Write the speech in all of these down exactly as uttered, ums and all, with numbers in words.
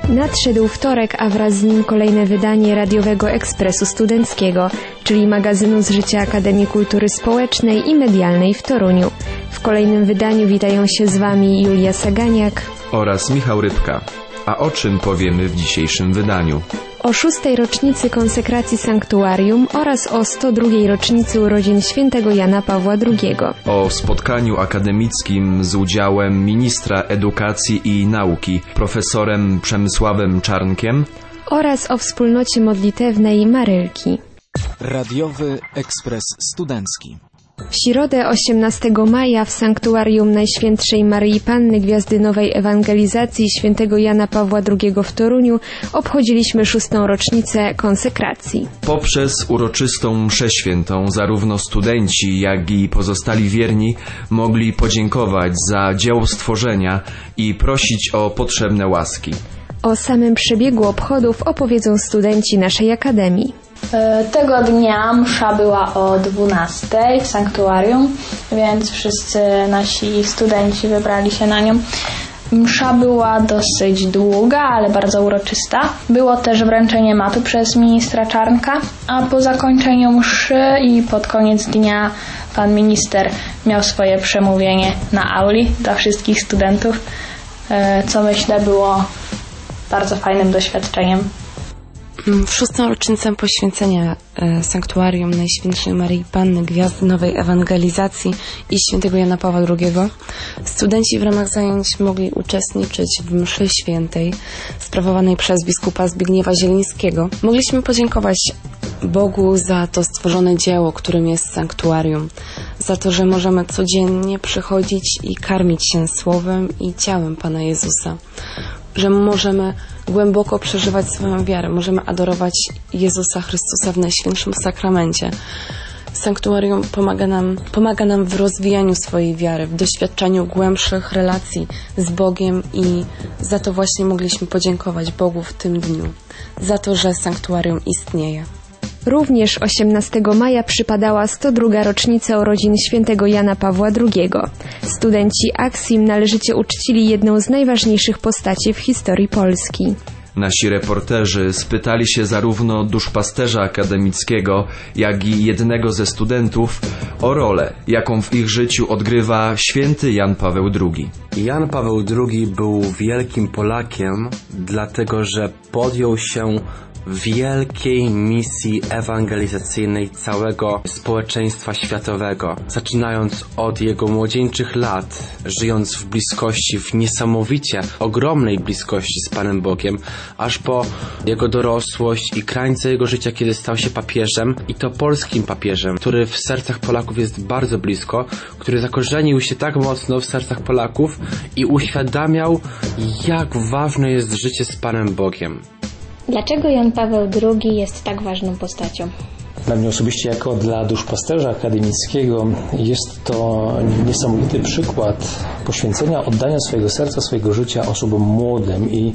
Nadszedł wtorek, a wraz z nim kolejne wydanie radiowego Ekspresu Studenckiego, czyli magazynu z życia Akademii Kultury Społecznej i Medialnej w Toruniu. W kolejnym wydaniu witają się z Wami Julia Saganiak oraz Michał Rybka. A o czym powiemy w dzisiejszym wydaniu? O szóstej rocznicy konsekracji sanktuarium oraz o sto drugiej rocznicy urodzin świętego Jana Pawła drugiego. O spotkaniu akademickim z udziałem ministra edukacji i nauki, profesorem Przemysławem Czarnkiem oraz o wspólnocie modlitewnej Marylki. Radiowy Ekspres Studencki. W środę osiemnastego maja w Sanktuarium Najświętszej Maryi Panny Gwiazdy Nowej Ewangelizacji świętego Jana Pawła drugiego w Toruniu obchodziliśmy szóstą rocznicę konsekracji. Poprzez uroczystą mszę świętą zarówno studenci, jak i pozostali wierni mogli podziękować za dzieło stworzenia i prosić o potrzebne łaski. O samym przebiegu obchodów opowiedzą studenci naszej Akademii. Tego dnia msza była o dwunastej w sanktuarium, więc wszyscy nasi studenci wybrali się na nią. Msza była dosyć długa, ale bardzo uroczysta. Było też wręczenie mapy przez ministra Czarnka, a po zakończeniu mszy i pod koniec dnia pan minister miał swoje przemówienie na auli dla wszystkich studentów, co myślę było bardzo fajnym doświadczeniem. W szóstą rocznicę poświęcenia e, Sanktuarium Najświętszej Maryi Panny Gwiazdy Nowej Ewangelizacji i świętego Jana Pawła drugiego studenci w ramach zajęć mogli uczestniczyć w mszy świętej sprawowanej przez biskupa Zbigniewa Zielińskiego. Mogliśmy podziękować Bogu za to stworzone dzieło, którym jest sanktuarium, za to, że możemy codziennie przychodzić i karmić się słowem i ciałem Pana Jezusa, że możemy głęboko przeżywać swoją wiarę, możemy adorować Jezusa Chrystusa w Najświętszym Sakramencie. Sanktuarium pomaga nam, pomaga nam w rozwijaniu swojej wiary, w doświadczaniu głębszych relacji z Bogiem i za to właśnie mogliśmy podziękować Bogu w tym dniu, za to, że sanktuarium istnieje. Również osiemnastego maja przypadała sto druga rocznica urodzin świętego Jana Pawła drugiego. Studenci Aksim należycie uczcili jedną z najważniejszych postaci w historii Polski. Nasi reporterzy spytali się zarówno duszpasterza akademickiego, jak i jednego ze studentów o rolę, jaką w ich życiu odgrywa święty Jan Paweł drugi. Jan Paweł drugi był wielkim Polakiem, dlatego że podjął się wielkiej misji ewangelizacyjnej całego społeczeństwa światowego. Zaczynając od jego młodzieńczych lat, żyjąc w bliskości, w niesamowicie ogromnej bliskości z Panem Bogiem, aż po jego dorosłość i krańce jego życia, kiedy stał się papieżem, i to polskim papieżem, który w sercach Polaków jest bardzo blisko, który zakorzenił się tak mocno w sercach Polaków i uświadamiał, jak ważne jest życie z Panem Bogiem. Dlaczego Jan Paweł drugi jest tak ważną postacią? Dla mnie osobiście, jako dla duszpasterza akademickiego, jest to niesamowity przykład poświęcenia, oddania swojego serca, swojego życia osobom młodym i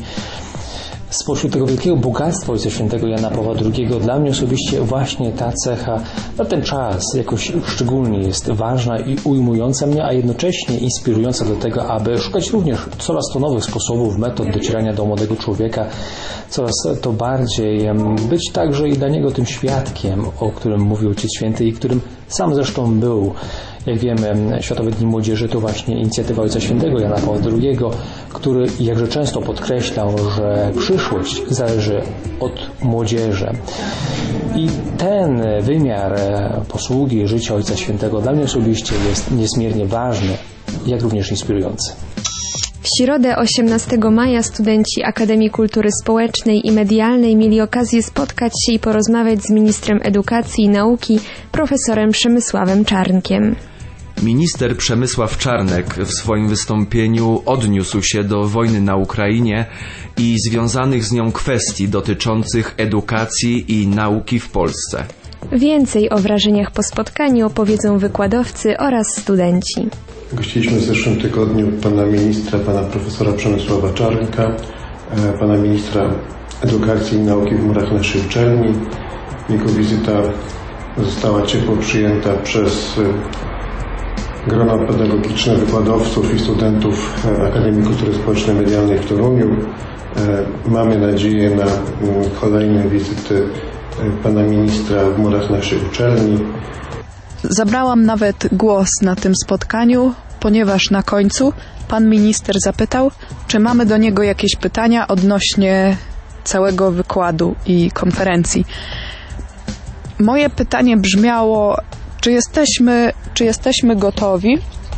spośród tego wielkiego bogactwa Ojca Świętego Jana Pawła drugiego dla mnie osobiście właśnie ta cecha na ten czas jakoś szczególnie jest ważna i ujmująca mnie, a jednocześnie inspirująca do tego, aby szukać również coraz to nowych sposobów, metod docierania do młodego człowieka, coraz to bardziej być także i dla niego tym świadkiem, o którym mówił Ojciec Święty i którym sam zresztą był. Jak wiemy, Światowe Dni Młodzieży to właśnie inicjatywa Ojca Świętego Jana Pawła drugiego, który jakże często podkreślał, że przyszłość zależy od młodzieży. I ten wymiar posługi życia Ojca Świętego dla mnie osobiście jest niezmiernie ważny, jak również inspirujący. W środę osiemnastego maja studenci Akademii Kultury Społecznej i Medialnej mieli okazję spotkać się i porozmawiać z ministrem edukacji i nauki, profesorem Przemysławem Czarnkiem. Minister Przemysław Czarnek w swoim wystąpieniu odniósł się do wojny na Ukrainie i związanych z nią kwestii dotyczących edukacji i nauki w Polsce. Więcej o wrażeniach po spotkaniu opowiedzą wykładowcy oraz studenci. Gościliśmy w zeszłym tygodniu pana ministra, pana profesora Przemysława Czarnka, pana ministra edukacji i nauki w murach naszej uczelni. Jego wizyta została ciepło przyjęta przez grono pedagogiczne wykładowców i studentów Akademii Kultury Społecznej i Medialnej w Toruniu. Mamy nadzieję na kolejne wizyty pana ministra w murach naszej uczelni. Zabrałam nawet głos na tym spotkaniu, ponieważ na końcu pan minister zapytał, czy mamy do niego jakieś pytania odnośnie całego wykładu i konferencji. Moje pytanie brzmiało, czy jesteśmy, czy jesteśmy gotowi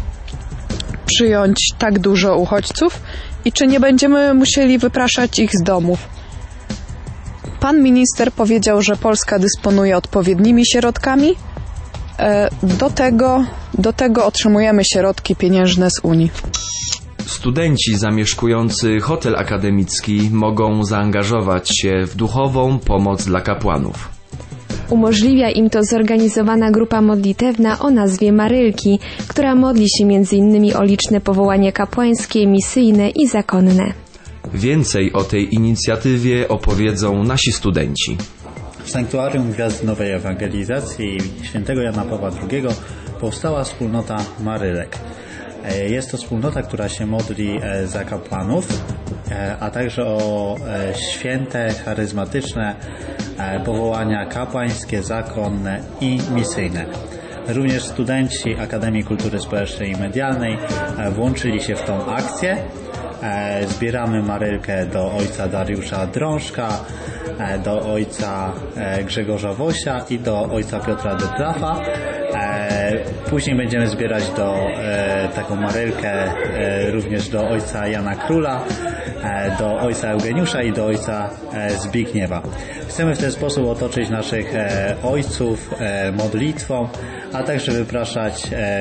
przyjąć tak dużo uchodźców i czy nie będziemy musieli wypraszać ich z domów. Pan minister powiedział, że Polska dysponuje odpowiednimi środkami. Do tego, do tego otrzymujemy środki pieniężne z Unii. Studenci zamieszkujący hotel akademicki mogą zaangażować się w duchową pomoc dla kapłanów. Umożliwia im to zorganizowana grupa modlitewna o nazwie Marylki, która modli się między innymi o liczne powołanie kapłańskie, misyjne i zakonne. Więcej o tej inicjatywie opowiedzą nasi studenci. W Sanktuarium Gwiazdy Nowej Ewangelizacji świętego Jana Pawła drugiego powstała wspólnota Marylek. Jest to wspólnota, która się modli za kapłanów, a także o święte, charyzmatyczne powołania kapłańskie, zakonne i misyjne. Również studenci Akademii Kultury Społecznej i Medialnej włączyli się w tą akcję. Zbieramy Marylkę do ojca Dariusza Drążka, do ojca Grzegorza Wosia i do ojca Piotra Detrafa. Później będziemy zbierać do taką Marylkę również do ojca Jana Króla, do ojca Eugeniusza i do ojca Zbigniewa. Chcemy w ten sposób otoczyć naszych ojców modlitwą, a także wypraszać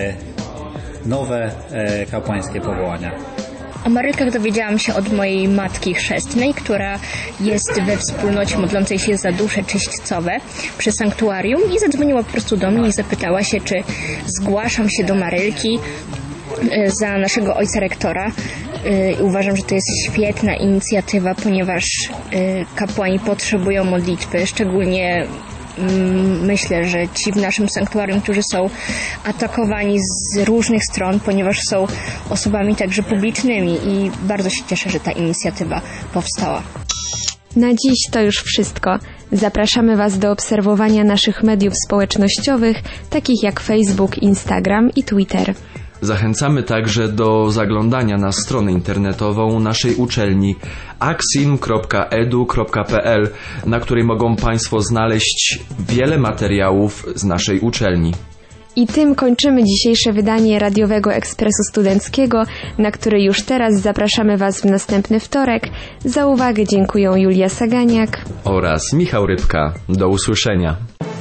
nowe kapłańskie powołania. O Marylkach dowiedziałam się od mojej matki chrzestnej, która jest we wspólnocie modlącej się za dusze czyśćcowe przy sanktuarium i zadzwoniła po prostu do mnie i zapytała się, czy zgłaszam się do Marylki za naszego ojca rektora. Uważam, że to jest świetna inicjatywa, ponieważ kapłani potrzebują modlitwy, szczególnie myślę, że ci w naszym sanktuarium, którzy są atakowani z różnych stron, ponieważ są osobami także publicznymi i bardzo się cieszę, że ta inicjatywa powstała. Na dziś to już wszystko. Zapraszamy Was do obserwowania naszych mediów społecznościowych, takich jak Facebook, Instagram i Twitter. Zachęcamy także do zaglądania na stronę internetową naszej uczelni aksim kropka edu kropka pe el, na której mogą Państwo znaleźć wiele materiałów z naszej uczelni. I tym kończymy dzisiejsze wydanie Radiowego Ekspresu Studenckiego, na który już teraz zapraszamy Was w następny wtorek. Za uwagę dziękuję Julia Saganiak oraz Michał Rybka. Do usłyszenia.